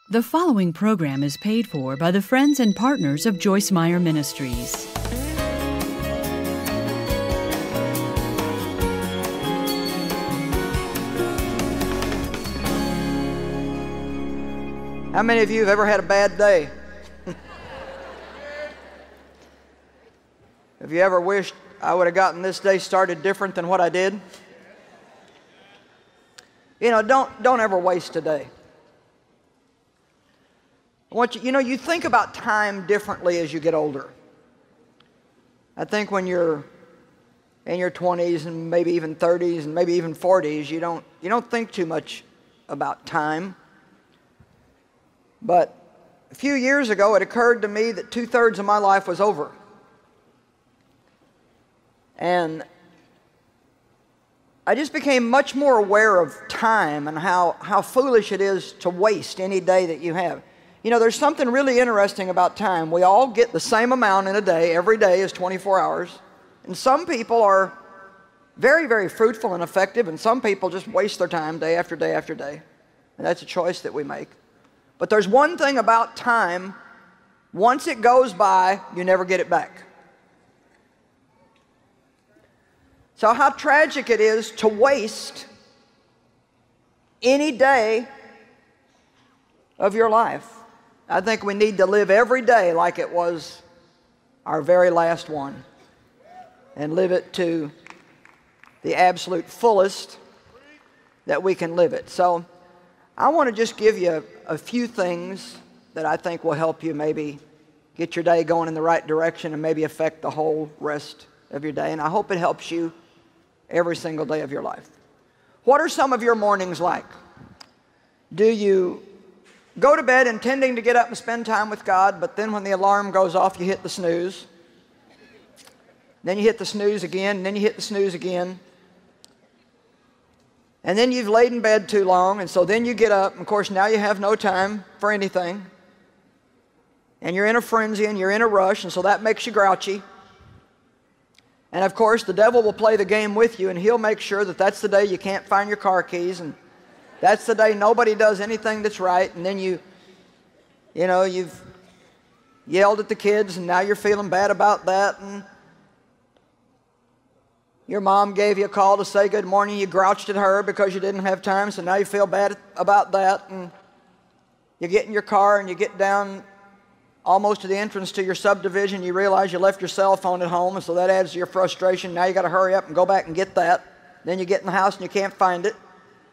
The following program is paid for by the friends and partners of Joyce Meyer Ministries. How many of you have ever had a bad day? Have you ever wished I would have gotten this day started different than what I did? You know, don't ever waste a day. I want you, you think about time differently as you get older. I think when you're in your 20s and maybe even 30s and maybe even 40s, you don't think too much about time. But a few years ago, it occurred to me that 2/3 of my life was over. And I just became much more aware of time and how foolish it is to waste any day that you have. You know, there's something really interesting about time. We all get the same amount in a day. Every day is 24 hours. And some people are very, very fruitful and effective, and some people just waste their time day after day after day. And that's a choice that we make. But there's one thing about time: once it goes by, you never get it back. So how tragic it is to waste any day of your life. I think we need to live every day like it was our very last one, and live it to the absolute fullest that we can live it. So I want to just give you a few things that I think will help you maybe get your day going in the right direction and maybe affect the whole rest of your day. And I hope it helps you every single day of your life. What are some of your mornings like? Do you go to bed intending to get up and spend time with God, but then when the alarm goes off, you hit the snooze? Then you hit the snooze again, and then you hit the snooze again. And then you've laid in bed too long, and so then you get up, and of course now you have no time for anything. And you're in a frenzy, and you're in a rush, and so that makes you grouchy. And of course the devil will play the game with you, and he'll make sure that that's the day you can't find your car keys, and that's the day nobody does anything that's right. And then you've yelled at the kids, and now you're feeling bad about that. And your mom gave you a call to say good morning. You grouched at her because you didn't have time, so now you feel bad about that. And you get in your car and you get down almost to the entrance to your subdivision. You realize you left your cell phone at home, and so that adds to your frustration. Now you got to hurry up and go back and get that. Then you get in the house and you can't find it.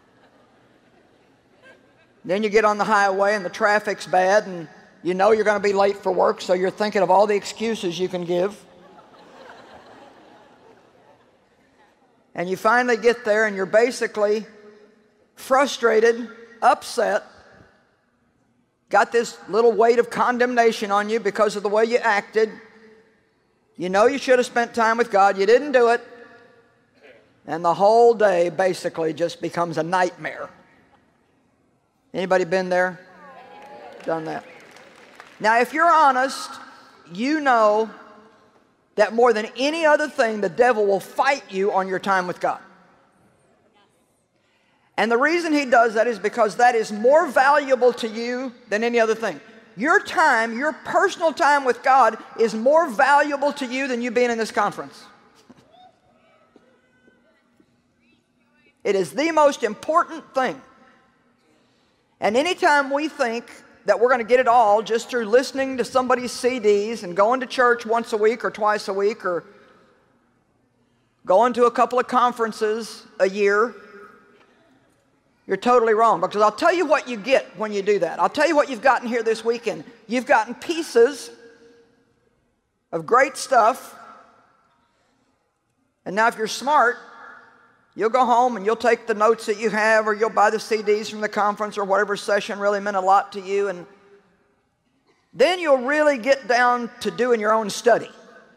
Then you get on the highway and the traffic's bad, and you know you're going to be late for work, so you're thinking of all the excuses you can give. And you finally get there, and you're basically frustrated, upset, got this little weight of condemnation on you because of the way you acted. You know you should have spent time with God. You didn't do it. And the whole day basically just becomes a nightmare. Anybody been there? Done that? Now, if you're honest, you know that more than any other thing, the devil will fight you on your time with God. And the reason he does that is because that is more valuable to you than any other thing. Your time, your personal time with God, is more valuable to you than you being in this conference. It is the most important thing. And anytime we think that we're going to get it all just through listening to somebody's CDs and going to church once a week or twice a week or going to a couple of conferences a year, you're totally wrong. Because I'll tell you what you get when you do that. I'll tell you what you've gotten here this weekend. You've gotten pieces of great stuff. And now if you're smart, you'll go home and you'll take the notes that you have, or you'll buy the CDs from the conference or whatever session really meant a lot to you, and then you'll really get down to doing your own study.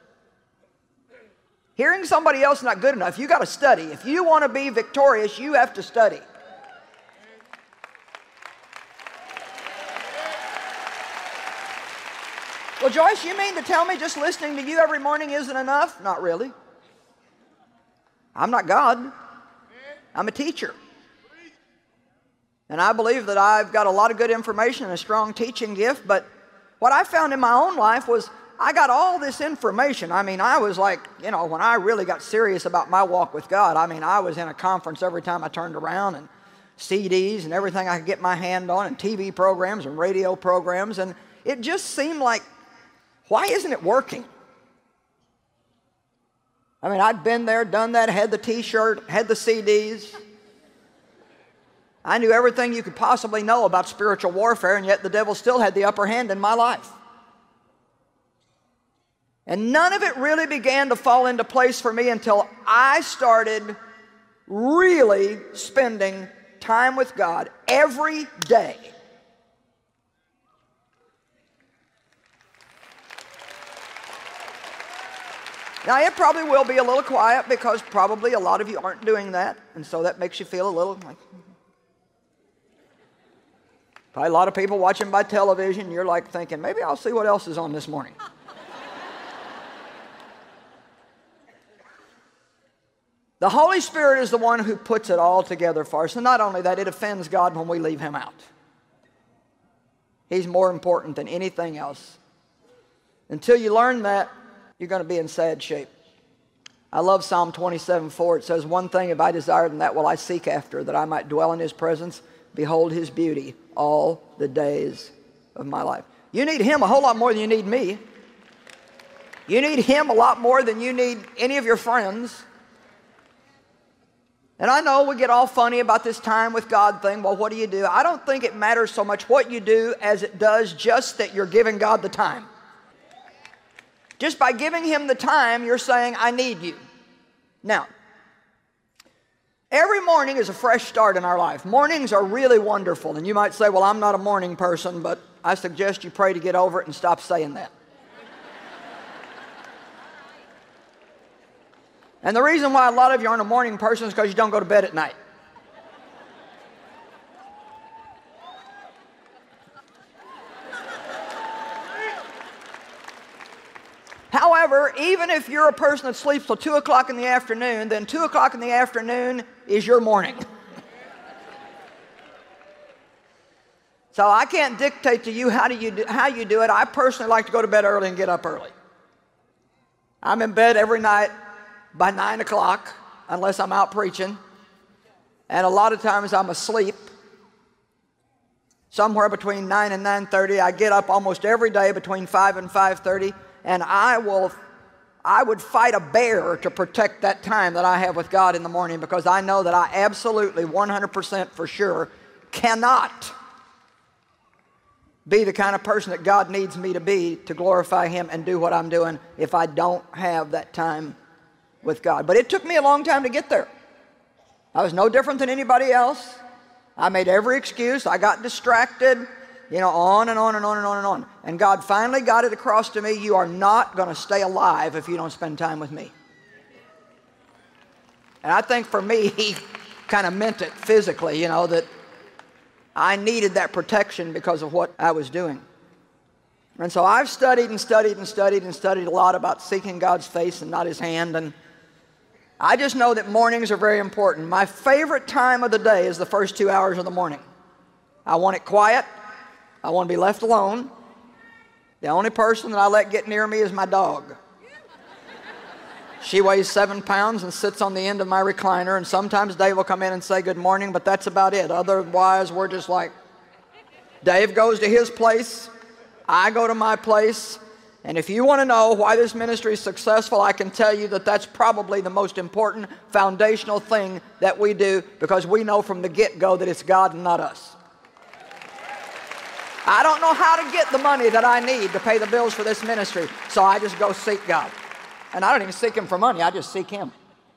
Hearing somebody else is not good enough. You got to study. If you want to be victorious, you have to study. Well, Joyce, you mean to tell me just listening to you every morning isn't enough? Not really. I'm not God. I'm a teacher. And I believe that I've got a lot of good information and a strong teaching gift, but what I found in my own life was I got all this information. I mean, I was like, when I really got serious about my walk with God, I mean, I was in a conference every time I turned around, and CDs and everything I could get my hand on, and TV programs and radio programs, and it just seemed like, why isn't it working? I mean, I'd been there, done that, had the T-shirt, had the CDs. I knew everything you could possibly know about spiritual warfare, and yet the devil still had the upper hand in my life. And none of it really began to fall into place for me until I started really spending time with God every day. Now, it probably will be a little quiet because probably a lot of you aren't doing that, and so that makes you feel a little like... Probably a lot of people watching by television, you're like thinking, maybe I'll see what else is on this morning. The Holy Spirit is the one who puts it all together for us. And not only that, it offends God when we leave Him out. He's more important than anything else. Until you learn that, you're going to be in sad shape. I love Psalm 27:4. It says, "One thing have I desired, and that will I seek after, that I might dwell in His presence, behold His beauty all the days of my life." You need Him a whole lot more than you need me. You need Him a lot more than you need any of your friends. And I know we get all funny about this time with God thing. Well, what do you do? I don't think it matters so much what you do as it does just that you're giving God the time. Just by giving Him the time, you're saying, I need you. Now, every morning is a fresh start in our life. Mornings are really wonderful. And you might say, well, I'm not a morning person, but I suggest you pray to get over it and stop saying that. And the reason why a lot of you aren't a morning person is because you don't go to bed at night. However, even if you're a person that sleeps till 2 o'clock in the afternoon, then 2 o'clock in the afternoon is your morning. So I can't dictate to you how you do it. I personally like to go to bed early and get up early. I'm in bed every night by 9 o'clock, unless I'm out preaching. And a lot of times I'm asleep. Somewhere between 9 and 9:30. I get up almost every day between 5 and 5:30. And I would fight a bear to protect that time that I have with God in the morning, because I know that I absolutely 100% for sure cannot be the kind of person that God needs me to be to glorify Him and do what I'm doing if I don't have that time with God. But it took me a long time to get there. I was no different than anybody else. I made every excuse. I got distracted, on and on and on and on and on. And God finally got it across to me, you are not going to stay alive if you don't spend time with me. And I think for me, He kind of meant it physically, that I needed that protection because of what I was doing. And so I've studied and studied and studied and studied a lot about seeking God's face and not His hand. And I just know that mornings are very important. My favorite time of the day is the first 2 hours of the morning. I want it quiet. I want to be left alone. The only person that I let get near me is my dog. She weighs 7 pounds and sits on the end of my recliner, and sometimes Dave will come in and say good morning, but that's about it. Otherwise, we're just like, Dave goes to his place, I go to my place, and if you want to know why this ministry is successful, I can tell you that that's probably the most important foundational thing that we do, because we know from the get-go that it's God and not us. I don't know how to get the money that I need to pay the bills for this ministry, so I just go seek God. And I don't even seek Him for money, I just seek Him.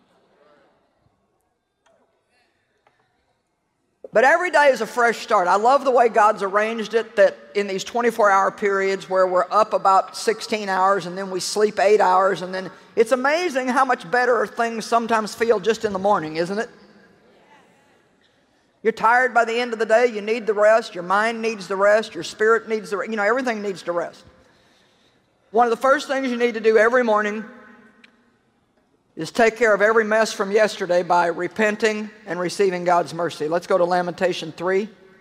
But every day is a fresh start. I love the way God's arranged it, that in these 24-hour periods where we're up about 16 hours and then we sleep 8 hours, and then it's amazing how much better things sometimes feel just in the morning, isn't it? You're tired by the end of the day, you need the rest, your mind needs the rest, your spirit needs the rest, everything needs to rest. One of the first things you need to do every morning is take care of every mess from yesterday by repenting and receiving God's mercy. Let's go to Lamentation 3.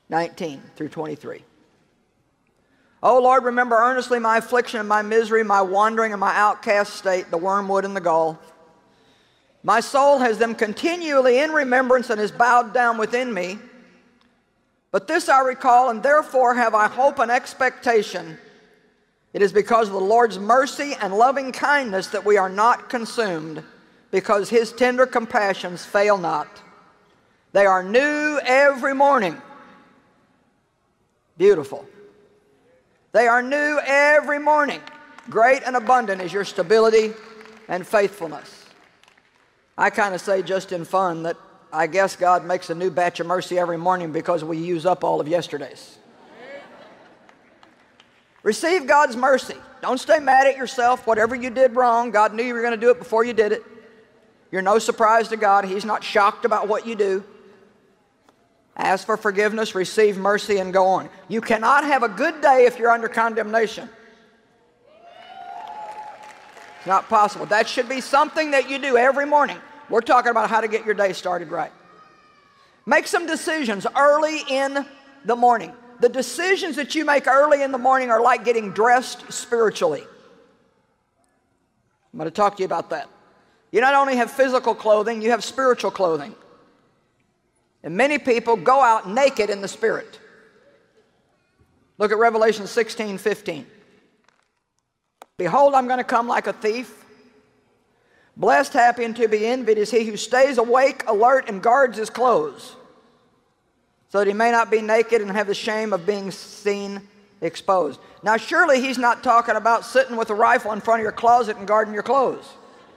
19 through 23. O Lord, remember earnestly my affliction and my misery, my wandering and my outcast state, the wormwood and the gall. My soul has them continually in remembrance and is bowed down within me. But this I recall, and therefore have I hope and expectation. It is because of the Lord's mercy and loving kindness that we are not consumed, because His tender compassions fail not. They are new every morning. Beautiful. They are new every morning. Great and abundant is your stability and faithfulness. I kind of say just in fun that I guess God makes a new batch of mercy every morning because we use up all of yesterday's. Receive God's mercy. Don't stay mad at yourself. Whatever you did wrong, God knew you were going to do it before you did it. You're no surprise to God. He's not shocked about what you do. Ask for forgiveness, receive mercy, and go on. You cannot have a good day if you're under condemnation. It's not possible. That should be something that you do every morning. We're talking about how to get your day started right. Make some decisions early in the morning. The decisions that you make early in the morning are like getting dressed spiritually. I'm going to talk to you about that. You not only have physical clothing, you have spiritual clothing. And many people go out naked in the Spirit. Look at Revelation 16:15. Behold, I'm going to come like a thief. Blessed, happy, and to be envied is he who stays awake, alert, and guards his clothes, so that he may not be naked and have the shame of being seen exposed. Now, surely he's not talking about sitting with a rifle in front of your closet and guarding your clothes.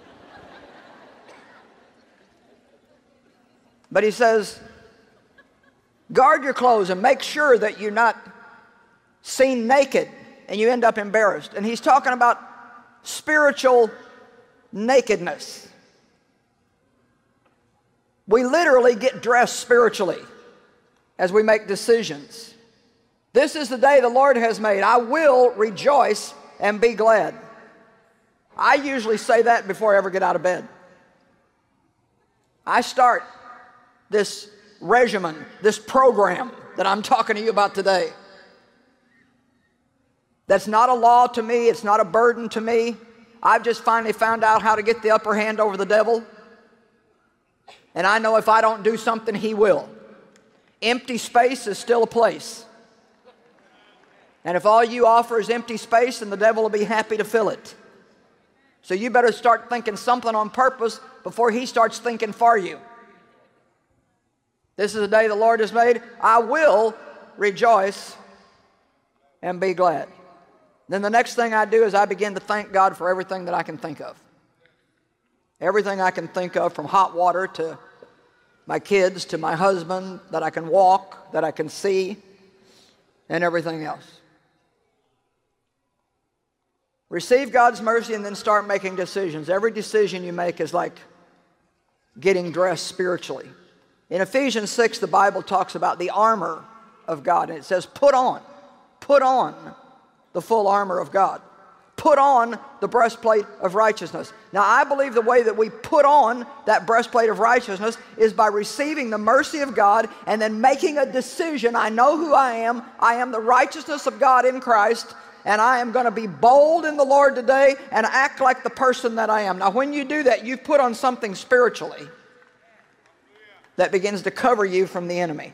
But he says, guard your clothes and make sure that you're not seen naked and you end up embarrassed. And he's talking about spiritual nakedness. We literally get dressed spiritually as we make decisions. This is the day the Lord has made. I will rejoice and be glad. I usually say that before I ever get out of bed. I start this regimen, this program that I'm talking to you about today. That's not a law to me. It's not a burden to me. I've just finally found out how to get the upper hand over the devil. And I know if I don't do something, he will. Empty space is still a place. And if all you offer is empty space, then the devil will be happy to fill it. So you better start thinking something on purpose before he starts thinking for you. This is the day the Lord has made. I will rejoice and be glad. Then the next thing I do is I begin to thank God for everything that I can think of. Everything I can think of, from hot water to my kids to my husband, that I can walk, that I can see, and everything else. Receive God's mercy and then start making decisions. Every decision you make is like getting dressed spiritually. In Ephesians 6, the Bible talks about the armor of God, and it says, put on the full armor of God. Put on the breastplate of righteousness. Now, I believe the way that we put on that breastplate of righteousness is by receiving the mercy of God and then making a decision. I know who I am. I am the righteousness of God in Christ, and I am going to be bold in the Lord today and act like the person that I am. Now, when you do that, you've put on something spiritually that begins to cover you from the enemy.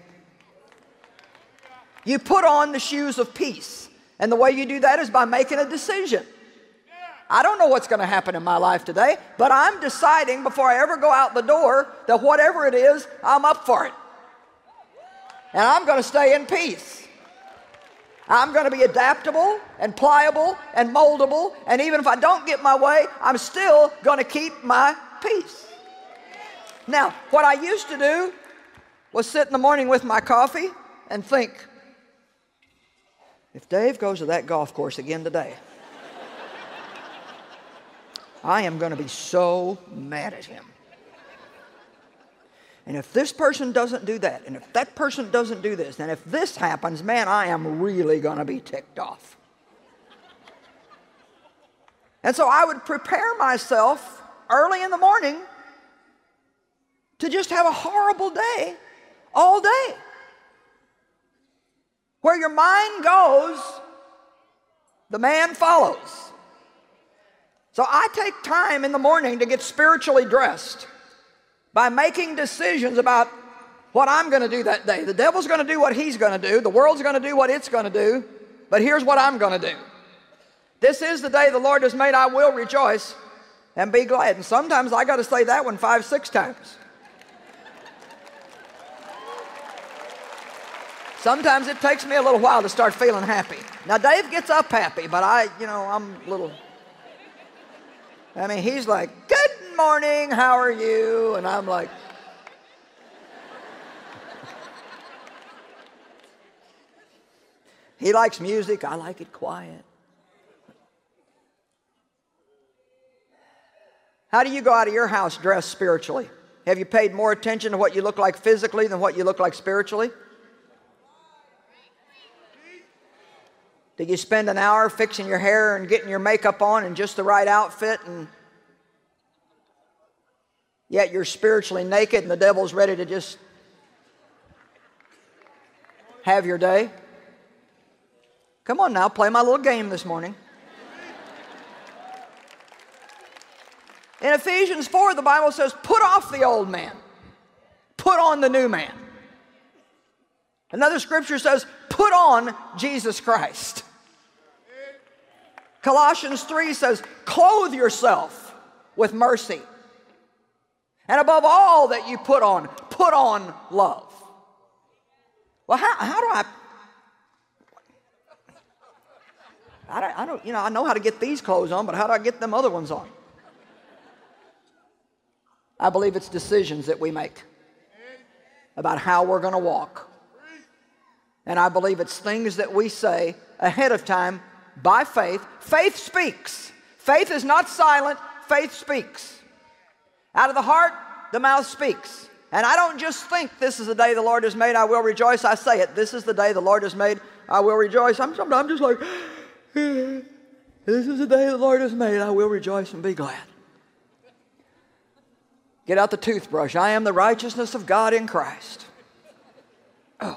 You put on the shoes of peace. And the way you do that is by making a decision. I don't know what's going to happen in my life today, but I'm deciding before I ever go out the door that whatever it is, I'm up for it. And I'm going to stay in peace. I'm going to be adaptable and pliable and moldable, and even if I don't get my way, I'm still going to keep my peace. Now, what I used to do was sit in the morning with my coffee and think, if Dave goes to that golf course again today, I am going to be so mad at him. And if this person doesn't do that, and if that person doesn't do this, and if this happens, man, I am really going to be ticked off. And so I would prepare myself early in the morning to just have a horrible day all day. Where your mind goes, the man follows. So I take time in the morning to get spiritually dressed by making decisions about what I'm going to do that day. The devil's going to do what he's going to do. The world's going to do what it's going to do. But here's what I'm going to do. This is the day the Lord has made. I will rejoice and be glad. And sometimes I got to say that one 5, 6 times. Sometimes it takes me a little while to start feeling happy. Now Dave gets up happy, but I'm a little, he's like, good morning, how are you? And I'm like, he likes music, I like it quiet. How do you go out of your house dressed spiritually? Have you paid more attention to what you look like physically than what you look like spiritually? Did you spend an hour fixing your hair and getting your makeup on and just the right outfit, and yet you're spiritually naked and the devil's ready to just have your day? Come on now, play my little game this morning. In Ephesians 4, the Bible says, put off the old man, put on the new man. Another scripture says, put on Jesus Christ. Colossians 3 says, clothe yourself with mercy. And above all that you put on love. Well, how do I know how to get these clothes on, but how do I get them other ones on? I believe it's decisions that we make about how we're going to walk. And I believe it's things that we say ahead of time by faith. Faith speaks. Faith is not silent. Faith speaks. Out of the heart, the mouth speaks. And I don't just think this is the day the Lord has made, I will rejoice. I say it. This is the day the Lord has made, I will rejoice. I'm just like, this is the day the Lord has made, I will rejoice and be glad. Get out the toothbrush. I am the righteousness of God in Christ. Oh.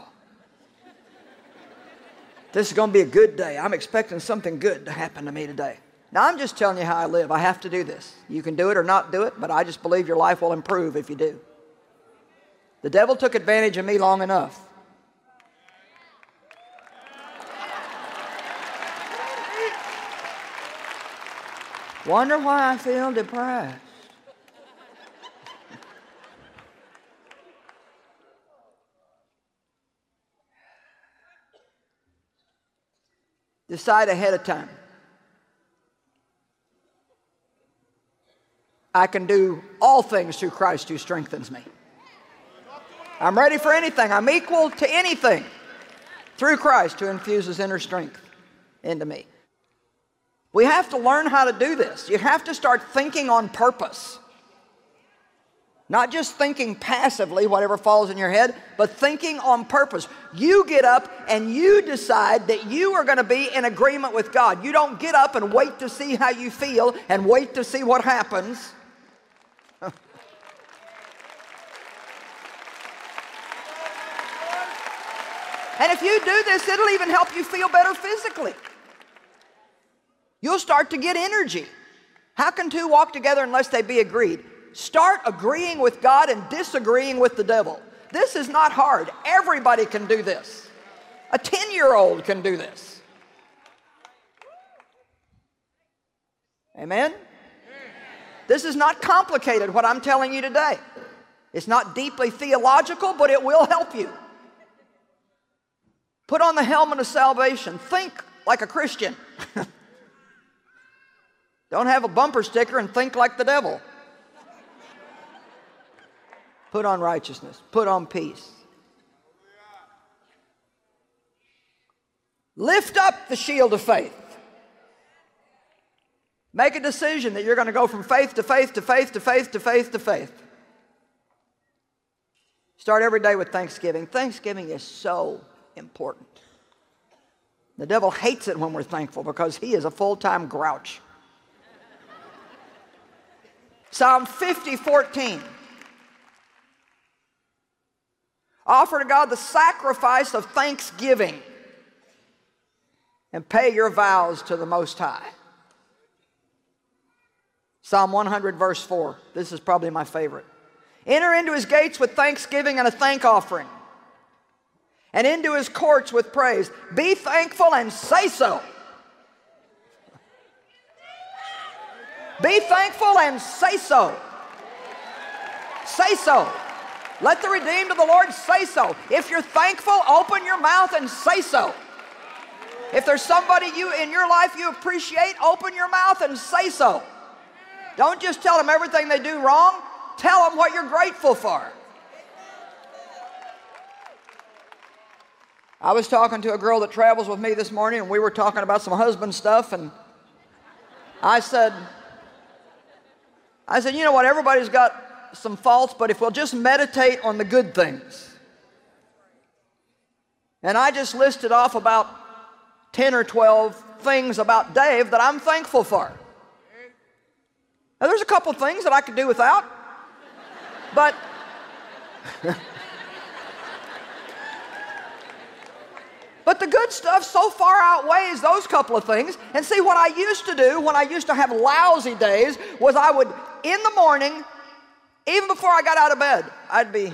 This is going to be a good day. I'm expecting something good to happen to me today. Now, I'm just telling you how I live. I have to do this. You can do it or not do it, but I just believe your life will improve if you do. The devil took advantage of me long enough. Wonder why I feel depressed. Decide ahead of time. I can do all things through Christ who strengthens me. I'm ready for anything. I'm equal to anything through Christ who infuses inner strength into me. We have to learn how to do this. You have to start thinking on purpose. Not just thinking passively, whatever falls in your head, but thinking on purpose. You get up and you decide that you are going to be in agreement with God. You don't get up and wait to see how you feel and wait to see what happens. And if you do this, it'll even help you feel better physically. You'll start to get energy. How can two walk together unless they be agreed? Start agreeing with God and disagreeing with the devil. This is not hard. Everybody can do this. A 10-year-old can do this. Amen? This is not complicated, what I'm telling you today. It's not deeply theological, but it will help you. Put on the helmet of salvation. Think like a Christian. Don't have a bumper sticker and think like the devil. Put on righteousness. Put on peace. Lift up the shield of faith. Make a decision that you're going to go from faith to faith to faith to faith to faith to faith. Start every day with thanksgiving. Thanksgiving is so important. The devil hates it when we're thankful because he is a full-time grouch. Psalm 50:14. Offer to God the sacrifice of thanksgiving. and pay your vows to the Most High. Psalm 100, verse 4. This is probably my favorite. Enter into his gates with thanksgiving and a thank offering, and into his courts with praise. Be thankful and say so. Be thankful and say so. Say so. Let the redeemed of the Lord say so. If you're thankful, open your mouth and say so. If there's somebody in your life you appreciate, open your mouth and say so. Don't just tell them everything they do wrong. Tell them what you're grateful for. I was talking to a girl that travels with me this morning, and we were talking about some husband stuff, and I said, you know what, everybody's got some faults, but if we'll just meditate on the good things. And I just listed off about 10 or 12 things about Dave that I'm thankful for. Now, there's a couple things that I could do without, but but the good stuff so far outweighs those couple of things. And see, what I used to do when I used to have lousy days was I would, in the morning, even before I got out of bed, I'd be,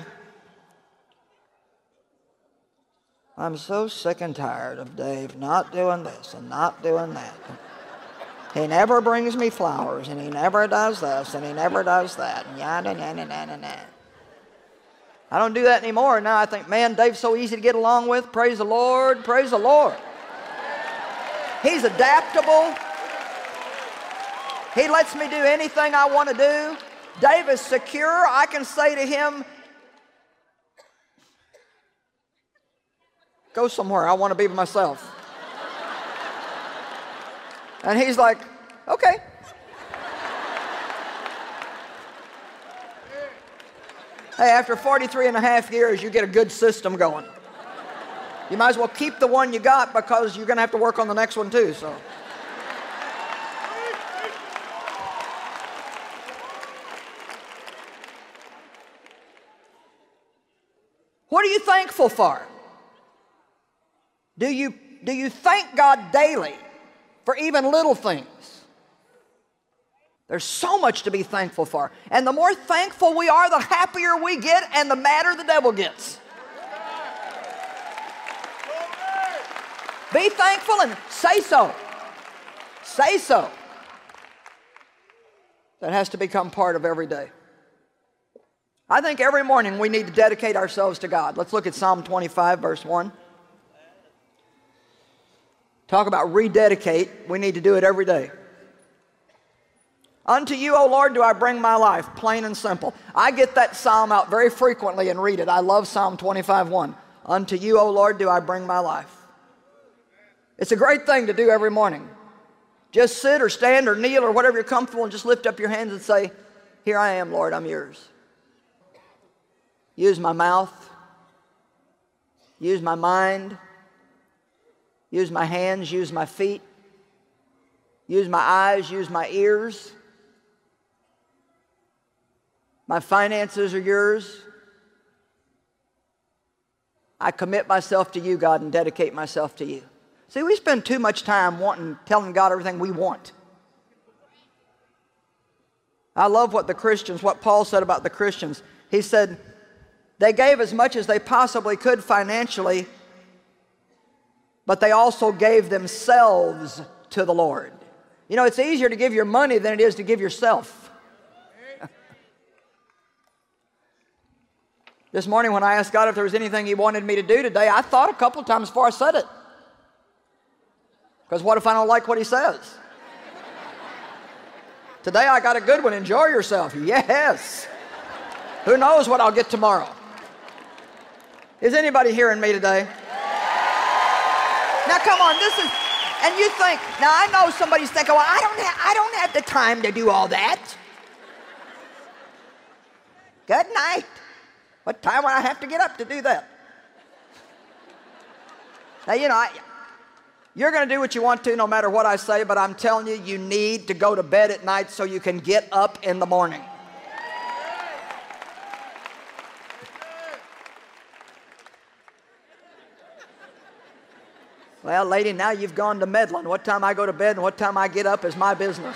I'm so sick and tired of Dave not doing this and not doing that. He never brings me flowers, and he never does this, and he never does that, and yada, yada, yada, yada. I don't do that anymore. Now I think, man, Dave's so easy to get along with. Praise the Lord, praise the Lord. He's adaptable. He lets me do anything I want to do. Dave is secure. I can say to him, go somewhere, I want to be by myself. And he's like, okay. Hey, after 43 and a half years, you get a good system going. You might as well keep the one you got, because you're going to have to work on the next one too. So, what are you thankful for? Do you thank God daily for even little things? There's so much to be thankful for. And the more thankful we are, the happier we get and the madder the devil gets. Be thankful and say so. Say so. That has to become part of every day. I think every morning we need to dedicate ourselves to God. Let's look at Psalm 25, verse 1. Talk about rededicate. We need to do it every day. Unto you, O Lord, do I bring my life, plain and simple. I get that psalm out very frequently and read it. I love Psalm 25:1. Unto you, O Lord, do I bring my life. It's a great thing to do every morning. Just sit or stand or kneel or whatever you're comfortable, and just lift up your hands and say, here I am, Lord, I'm yours. Use my mouth. Use my mind. Use my hands. Use my feet. Use my eyes. Use my ears. My finances are yours. I commit myself to you, God, and dedicate myself to you. See, we spend too much time telling God everything we want. I love what Paul said about the Christians. He said, they gave as much as they possibly could financially, but they also gave themselves to the Lord. You know, it's easier to give your money than it is to give yourself. This morning when I asked God if there was anything He wanted me to do today, I thought a couple times before I said it. Because what if I don't like what He says? Today I got a good one. Enjoy yourself. Yes. Who knows what I'll get tomorrow? Is anybody hearing me today? Now come on, and you think, now I know somebody's thinking, well, I don't have the time to do all that. Good night. What time would I have to get up to do that? Now, you know, you're going to do what you want to no matter what I say, but I'm telling you, you need to go to bed at night so you can get up in the morning. Well, lady, now you've gone to meddling. What time I go to bed and what time I get up is my business.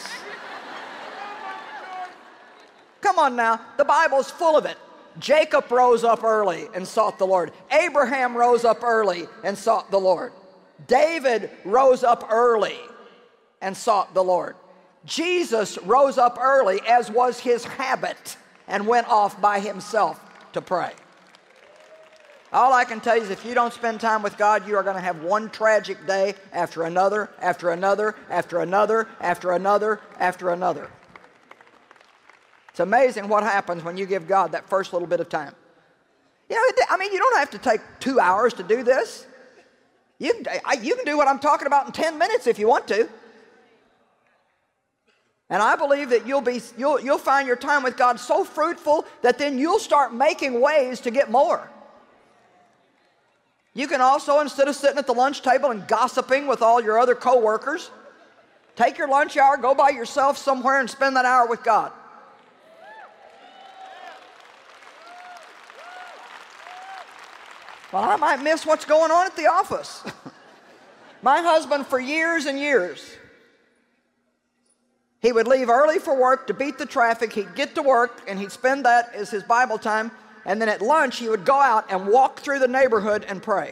Come on now, the Bible's full of it. Jacob rose up early and sought the Lord. Abraham rose up early and sought the Lord. David rose up early and sought the Lord. Jesus rose up early, as was his habit, and went off by himself to pray. All I can tell you is if you don't spend time with God, you are going to have one tragic day after another, after another, after another, after another, after another. It's amazing what happens when you give God that first little bit of time. You know, I mean, you don't have to take 2 hours to do this. You can do what I'm talking about in 10 minutes if you want to. And I believe that you'll find your time with God so fruitful that then you'll start making ways to get more. You can also, instead of sitting at the lunch table and gossiping with all your other co-workers, take your lunch hour, go by yourself somewhere and spend that hour with God. Well, I might miss what's going on at the office. My husband, for years and years, he would leave early for work to beat the traffic. He'd get to work, and he'd spend that as his Bible time. And then at lunch, he would go out and walk through the neighborhood and pray.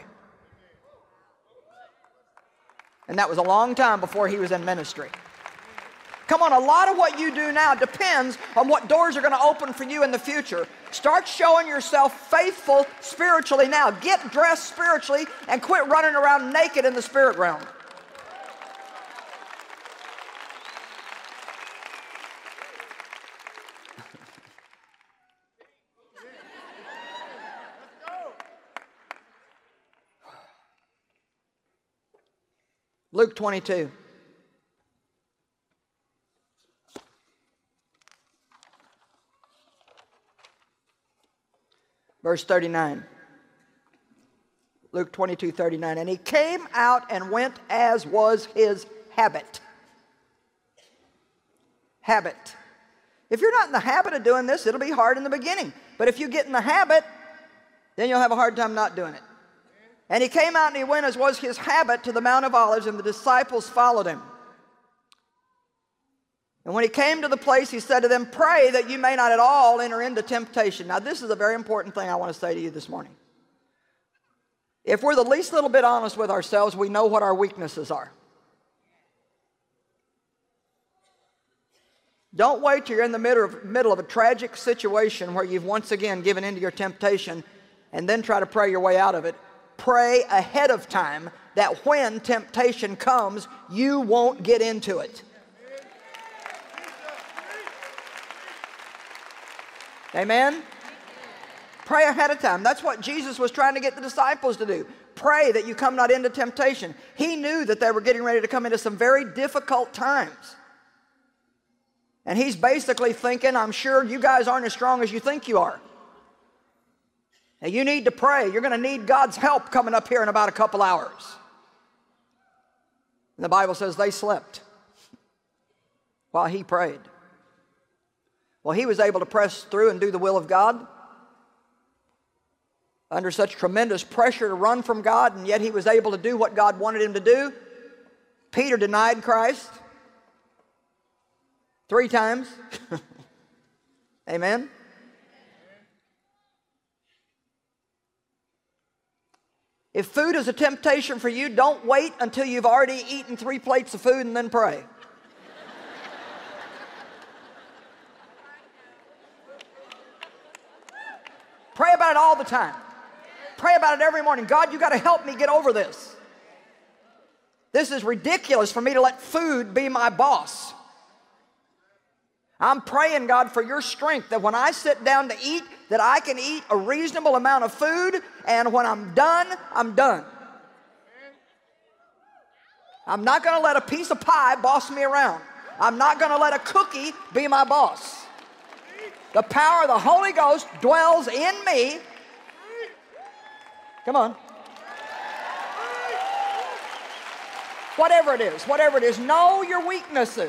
And that was a long time before he was in ministry. Come on, a lot of what you do now depends on what doors are going to open for you in the future. Start showing yourself faithful spiritually now. Get dressed spiritually and quit running around naked in the spirit realm. Luke 22. Verse 39. Luke 22:39. And he came out and went as was his habit. Habit. If you're not in the habit of doing this, it'll be hard in the beginning. But if you get in the habit, then you'll have a hard time not doing it. And he came out and he went as was his habit to the Mount of Olives, and the disciples followed him. And when he came to the place, he said to them, "Pray that you may not at all enter into temptation." Now, this is a very important thing I want to say to you this morning. If we're the least little bit honest with ourselves, we know what our weaknesses are. Don't wait till you're in the middle of a tragic situation where you've once again given into your temptation and then try to pray your way out of it. Pray ahead of time that when temptation comes, you won't get into it. Amen? Pray ahead of time. That's what Jesus was trying to get the disciples to do. Pray that you come not into temptation. He knew that they were getting ready to come into some very difficult times. And he's basically thinking, I'm sure you guys aren't as strong as you think you are. And you need to pray. You're going to need God's help coming up here in about a couple hours. And the Bible says they slept while he prayed. Well, he was able to press through and do the will of God under such tremendous pressure to run from God, and yet he was able to do what God wanted him to do. Peter denied Christ 3 times. Amen? If food is a temptation for you, don't wait until you've already eaten 3 plates of food and then pray. Pray about it all the time. Pray about it every morning. God, you got to help me get over this. This is ridiculous for me to let food be my boss. I'm praying, God, for your strength that when I sit down to eat, that I can eat a reasonable amount of food, and when I'm done, I'm done. I'm not going to let a piece of pie boss me around. I'm not going to let a cookie be my boss. The power of the Holy Ghost dwells in me. Come on. Whatever it is, know your weaknesses.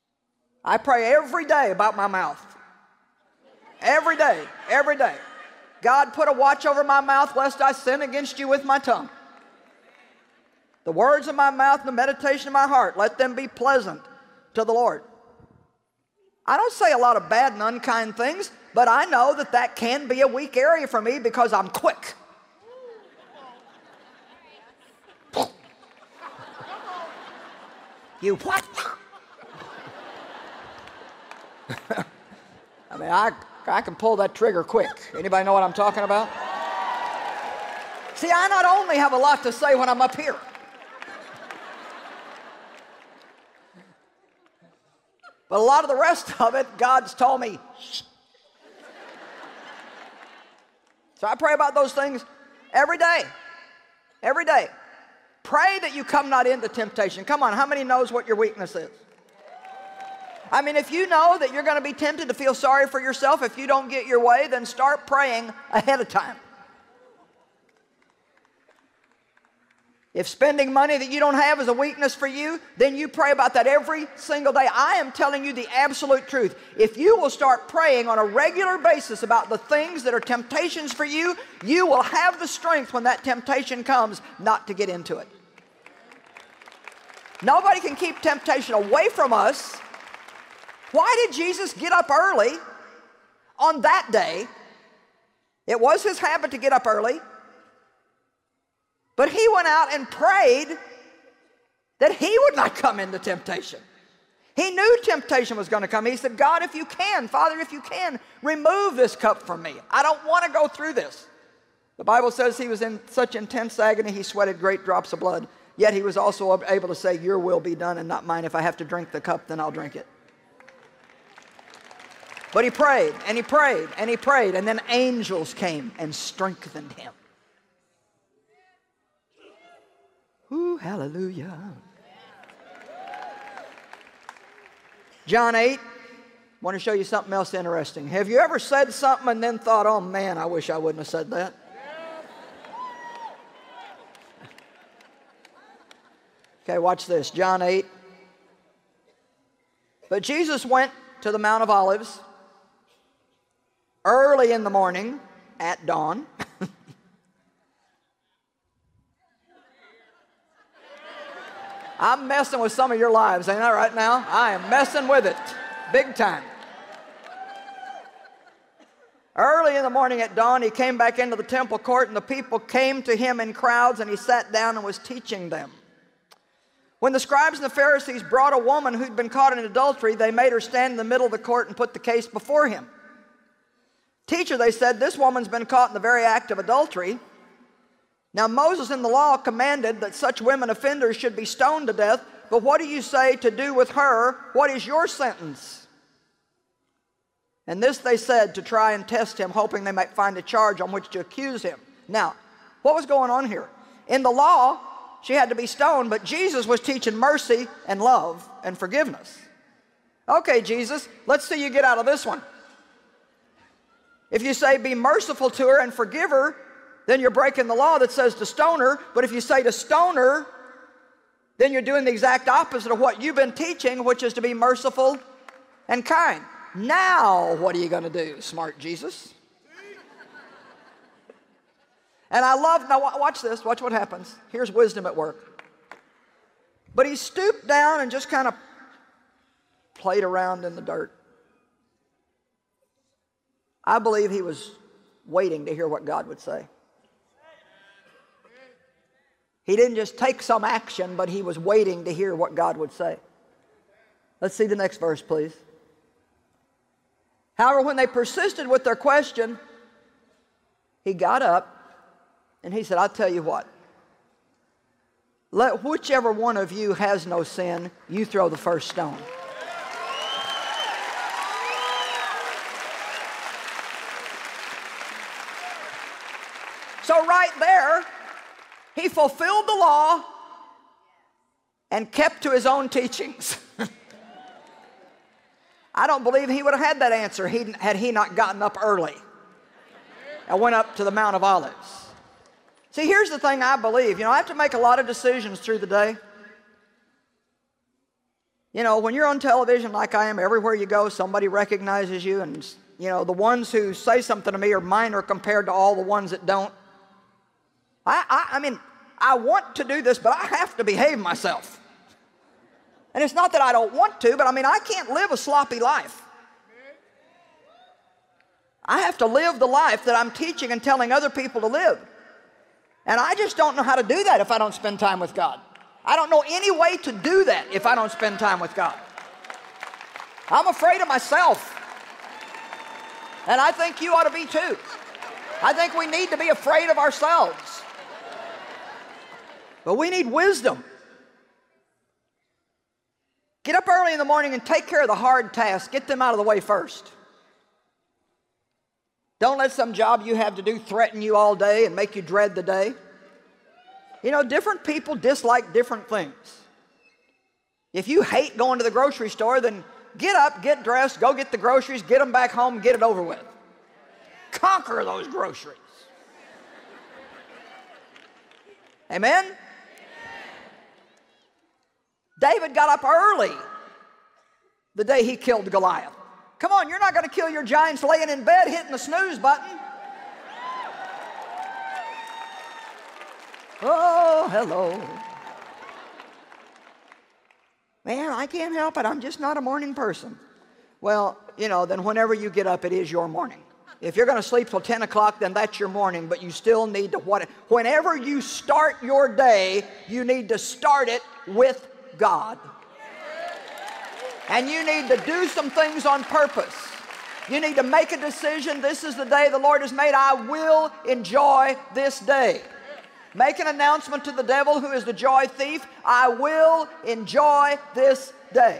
I pray every day about my mouth. Every day, every day. God, put a watch over my mouth lest I sin against you with my tongue. The words of my mouth and the meditation of my heart, let them be pleasant to the Lord. I don't say a lot of bad and unkind things, but I know that that can be a weak area for me because I'm quick. You what? I mean, I can pull that trigger quick. Anybody know what I'm talking about? See, I not only have a lot to say when I'm up here, but a lot of the rest of it, God's told me, shh. So I pray about those things every day. Every day. Pray that you come not into temptation. Come on, how many knows what your weakness is? I mean, if you know that you're going to be tempted to feel sorry for yourself if you don't get your way, then start praying ahead of time. If spending money that you don't have is a weakness for you, then you pray about that every single day. I am telling you the absolute truth. If you will start praying on a regular basis about the things that are temptations for you, you will have the strength when that temptation comes not to get into it. Nobody can keep temptation away from us. Why did Jesus get up early on that day? It was his habit to get up early. But he went out and prayed that he would not come into temptation. He knew temptation was going to come. He said, God, if you can, Father, if you can, remove this cup from me. I don't want to go through this. The Bible says he was in such intense agony, he sweated great drops of blood. Yet he was also able to say, your will be done and not mine. If I have to drink the cup, then I'll drink it. But he prayed, and he prayed, and he prayed, and then angels came and strengthened him. Ooh, hallelujah. John 8, I want to show you something else interesting. Have you ever said something and then thought, oh man, I wish I wouldn't have said that? Okay, watch this. John 8. But Jesus went to the Mount of Olives early in the morning at dawn. I'm messing with some of your lives, ain't I, right now? I am messing with it, big time. Early in the morning at dawn, he came back into the temple court, and the people came to him in crowds, and he sat down and was teaching them. When the scribes and the Pharisees brought a woman who'd been caught in adultery, they made her stand in the middle of the court and put the case before him. Teacher, they said, this woman's been caught in the very act of adultery. Now Moses in the law commanded that such women offenders should be stoned to death, but what do you say to do with her? What is your sentence? And this they said to try and test him, hoping they might find a charge on which to accuse him. Now, what was going on here? In the law, she had to be stoned, but Jesus was teaching mercy and love and forgiveness. Okay, Jesus, let's see you get out of this one. If you say be merciful to her and forgive her, then you're breaking the law that says to stone her. But if you say to stone her, then you're doing the exact opposite of what you've been teaching, which is to be merciful and kind. Now, what are you going to do, smart Jesus? And I love, now watch this, watch what happens. Here's wisdom at work. But he stooped down and just kind of played around in the dirt. I believe he was waiting to hear what God would say. He didn't just take some action, but he was waiting to hear what God would say. Let's see the next verse, please. However, when they persisted with their question, he got up and he said, I'll tell you what. Let whichever one of you has no sin, you throw the first stone. So right there, he fulfilled the law and kept to his own teachings. I don't believe he would have had that answer had he not gotten up early and went up to the Mount of Olives. See, here's the thing I believe. You know, I have to make a lot of decisions through the day. You know, when you're on television like I am, everywhere you go, somebody recognizes you and you know, the ones who say something to me are minor compared to all the ones that don't. I mean, I want to do this, but I have to behave myself. And it's not that I don't want to, but I mean, I can't live a sloppy life. I have to live the life that I'm teaching and telling other people to live. And I just don't know how to do that if I don't spend time with God. I don't know any way to do that if I don't spend time with God. I'm afraid of myself. And I think you ought to be too. I think we need to be afraid of ourselves. But we need wisdom. Get up early in the morning and take care of the hard tasks. Get them out of the way first. Don't let some job you have to do threaten you all day and make you dread the day. You know, different people dislike different things. If you hate going to the grocery store, then get up, get dressed, go get the groceries, get them back home, get it over with. Conquer those groceries. Amen? David got up early the day he killed Goliath. Come on, you're not going to kill your giants laying in bed hitting the snooze button. Oh, hello. Man, I can't help it. I'm just not a morning person. Well, you know, then whenever you get up, it is your morning. If you're going to sleep till 10 o'clock, then that's your morning, but you still need to, whenever you start your day, you need to start it with God. And you need to do some things on purpose. You need to make a decision. This is the day the Lord has made. I will enjoy this day. Make an announcement to the devil who is the joy thief. I will enjoy this day.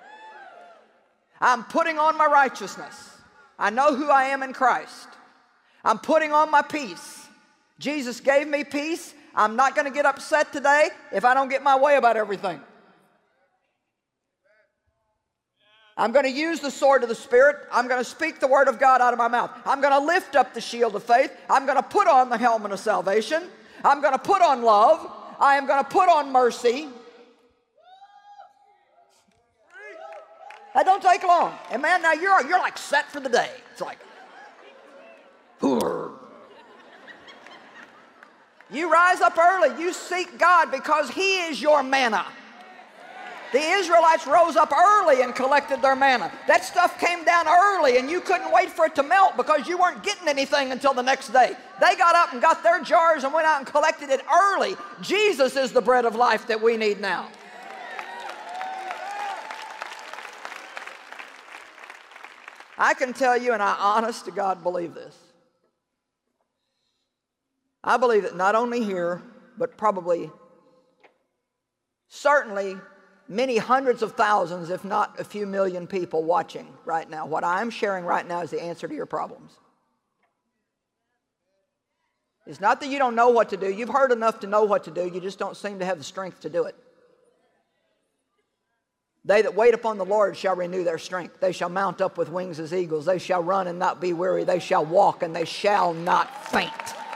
I'm putting on my righteousness. I know who I am in Christ. I'm putting on my peace. Jesus gave me peace. I'm not going to get upset today if I don't get my way about everything. I'm going to use the sword of the Spirit. I'm going to speak the word of God out of my mouth. I'm going to lift up the shield of faith. I'm going to put on the helmet of salvation. I'm going to put on love. I am going to put on mercy. That don't take long. And man, now you're like set for the day. It's like, you rise up early. You seek God because He is your manna. The Israelites rose up early and collected their manna. That stuff came down early and you couldn't wait for it to melt because you weren't getting anything until the next day. They got up and got their jars and went out and collected it early. Jesus is the bread of life that we need now. I can tell you, and I honest to God believe this. I believe that not only here, but probably, certainly, many hundreds of thousands, if not a few million people watching right now. What I'm sharing right now is the answer to your problems. It's not that you don't know what to do. You've heard enough to know what to do. You just don't seem to have the strength to do it. They that wait upon the Lord shall renew their strength. They shall mount up with wings as eagles. They shall run and not be weary. They shall walk and they shall not faint.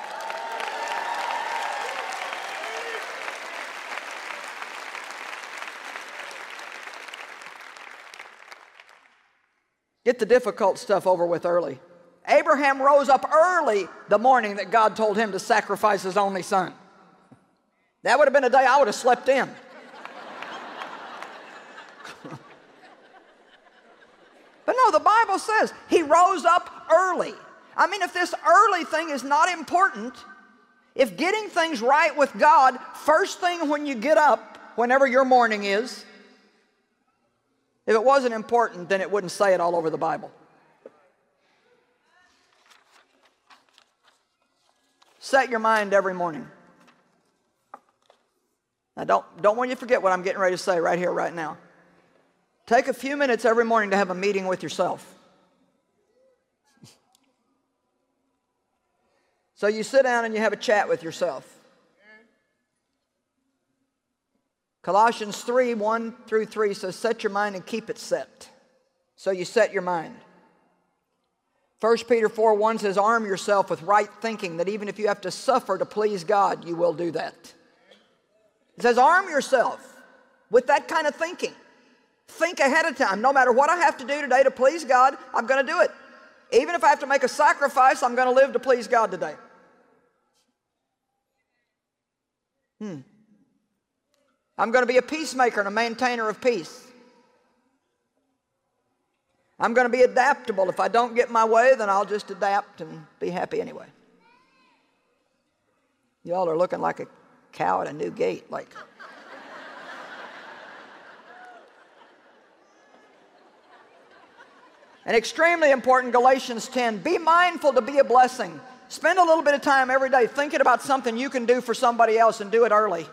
Get the difficult stuff over with early. Abraham rose up early the morning that God told him to sacrifice his only son. That would have been a day I would have slept in. But no, the Bible says he rose up early. I mean, if this early thing is not important, if getting things right with God, first thing when you get up, whenever your morning is, if it wasn't important, then it wouldn't say it all over the Bible. Set your mind every morning. Now, don't want you to forget what I'm getting ready to say right here, right now. Take a few minutes every morning to have a meeting with yourself. So you sit down and you have a chat with yourself. Colossians 3, 1 through 3 says, set your mind and keep it set. So you set your mind. 1 Peter 4, 1 says, arm yourself with right thinking, that even if you have to suffer to please God, you will do that. It says, arm yourself with that kind of thinking. Think ahead of time. No matter what I have to do today to please God, I'm going to do it. Even if I have to make a sacrifice, I'm going to live to please God today. I'm going to be a peacemaker and a maintainer of peace. I'm going to be adaptable. If I don't get my way, then I'll just adapt and be happy anyway. Y'all are looking like a cow at a new gate. Like, and extremely important, Galatians 10, be mindful to be a blessing. Spend a little bit of time every day thinking about something you can do for somebody else, and do it early.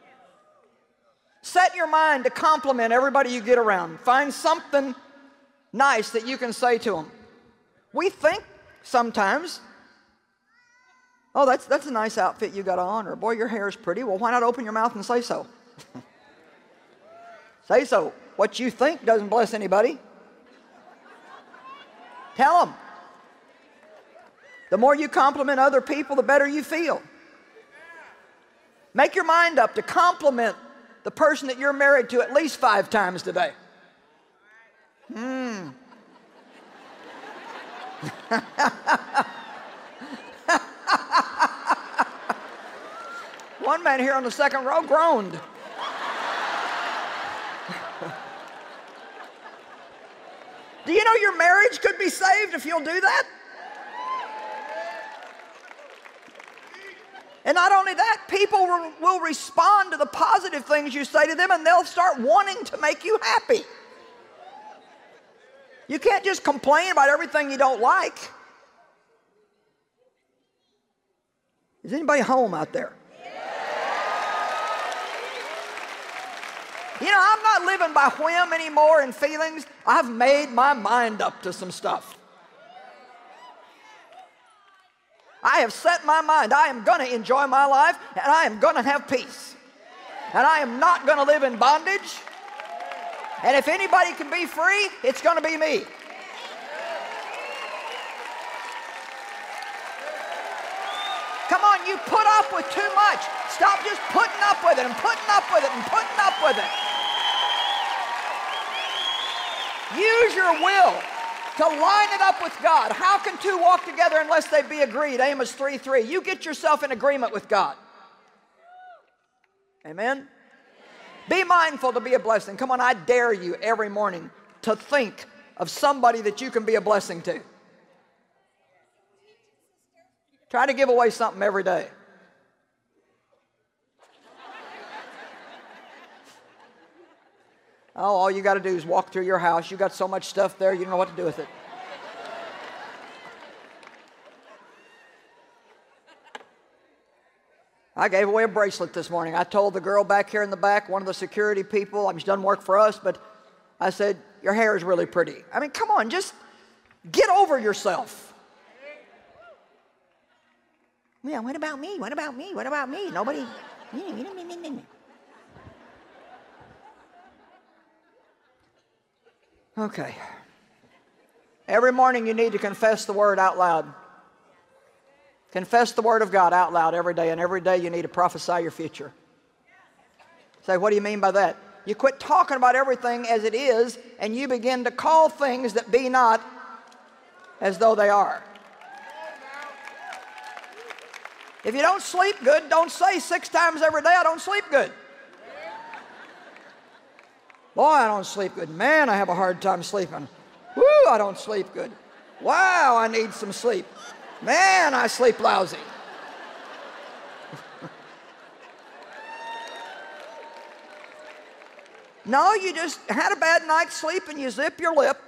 Set your mind to compliment everybody you get around. Find something nice that you can say to them. We think sometimes, oh, that's a nice outfit you got on, or boy, your hair is pretty. Well, why not open your mouth and say so? Say so. What you think doesn't bless anybody. Tell them. The more you compliment other people, the better you feel. Make your mind up to compliment the person that you're married to at least 5 times today. One man here on the second row groaned. Do you know your marriage could be saved if you'll do that? And not only that, people will respond to the positive things you say to them, and they'll start wanting to make you happy. You can't just complain about everything you don't like. Is anybody home out there? You know, I'm not living by whim anymore and feelings. I've made my mind up to some stuff. I have set my mind. I am going to enjoy my life, and I am going to have peace. And I am not going to live in bondage. And if anybody can be free, it's going to be me. Come on, you put up with too much. Stop just putting up with it and putting up with it and putting up with it. Use your will to line it up with God. How can two walk together unless they be agreed? Amos 3:3. You get yourself in agreement with God. Amen? Be mindful to be a blessing. Come on, I dare you every morning to think of somebody that you can be a blessing to. Try to give away something every day. Oh, all you got to do is walk through your house. You got so much stuff there, you don't know what to do with it. I gave away a bracelet this morning. I told the girl back here in the back, one of the security people, I mean, she doesn't work for us, but I said, your hair is really pretty. I mean, come on, just get over yourself. Yeah, what about me? What about me? What about me? Nobody. Okay. Every morning you need to confess the word out loud. Confess the word of God out loud every day, and every day you need to prophesy your future. Say, what do you mean by that? You quit talking about everything as it is, and you begin to call things that be not as though they are. If you don't sleep good, don't say 6 times every day, I don't sleep good. Boy, I don't sleep good. Man, I have a hard time sleeping. Woo, I don't sleep good. Wow, I need some sleep. Man, I sleep lousy. No, you just had a bad night's sleep and you zip your lip.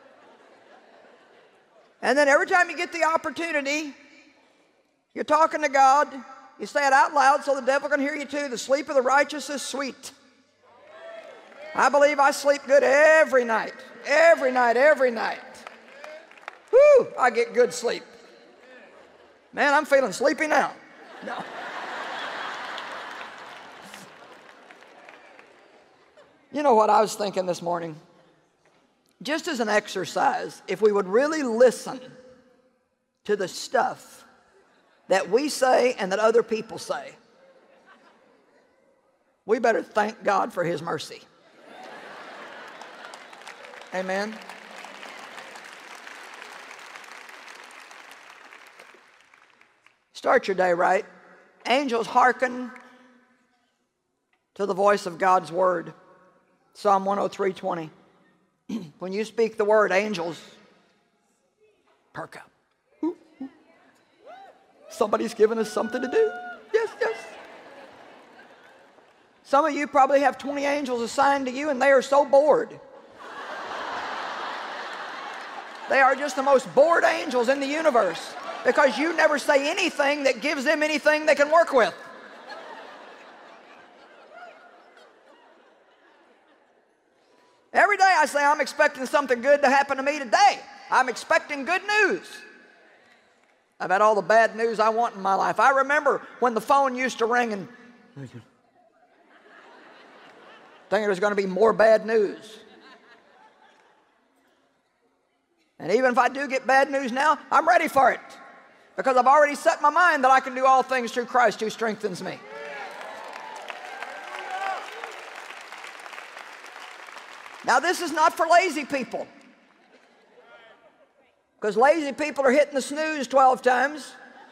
And then every time you get the opportunity, you're talking to God, you say it out loud so the devil can hear you too. The sleep of the righteous is sweet. I believe I sleep good every night. Every night, every night. Whew, I get good sleep. Man, I'm feeling sleepy now. No. You know what I was thinking this morning? Just as an exercise, if we would really listen to the stuff that we say and that other people say, we better thank God for His mercy. Amen. Start your day right. Angels hearken to the voice of God's word. Psalm 103:20. When you speak the word, angels perk up. Somebody's giving us something to do. Yes, yes. Some of you probably have 20 angels assigned to you, and they are so bored. They are just the most bored angels in the universe because you never say anything that gives them anything they can work with. Every day I say, I'm expecting something good to happen to me today. I'm expecting good news. I've had all the bad news I want in my life. I remember when the phone used to ring and thinking there's going to be more bad news. And even if I do get bad news now, I'm ready for it because I've already set my mind that I can do all things through Christ who strengthens me. Now, this is not for lazy people, because lazy people are hitting the snooze 12 times.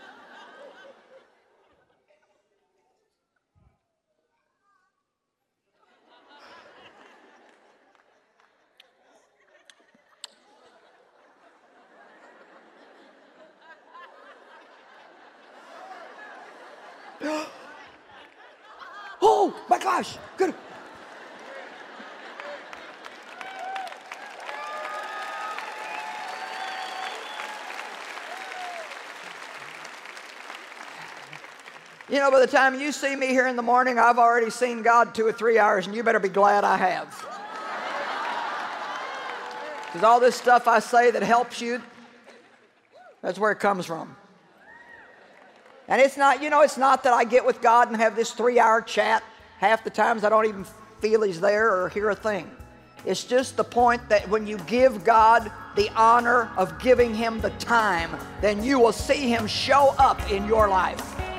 Oh, my gosh, good. You know, by the time you see me here in the morning, I've already seen God 2 or 3 hours, and you better be glad I have. Because all this stuff I say that helps you, that's where it comes from. And it's not, you know, it's not that I get with God and have this 3-hour chat. Half the times I don't even feel He's there or hear a thing. It's just the point that when you give God the honor of giving Him the time, then you will see Him show up in your life.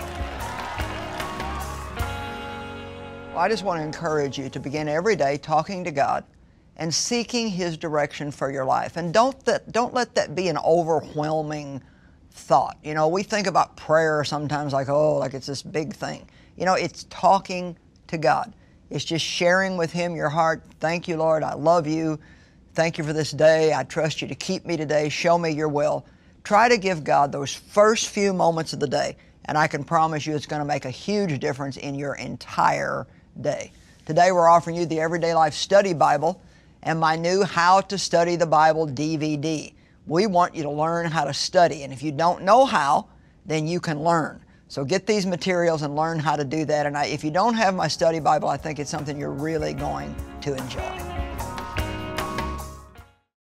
Well, I just want to encourage you to begin every day talking to God and seeking His direction for your life. And don't let that be an overwhelming thought. You know, we think about prayer sometimes like, oh, like it's this big thing. You know, it's talking to God. It's just sharing with Him your heart. Thank you, Lord. I love you. Thank you for this day. I trust you to keep me today. Show me your will. Try to give God those first few moments of the day, and I can promise you it's going to make a huge difference in your entire day. Today we're offering you the Everyday Life Study Bible and my new How to Study the Bible DVD. We want you to learn how to study, and if you don't know how, then you can learn. So get these materials and learn how to do that. And if you don't have my study Bible, I think it's something you're really going to enjoy.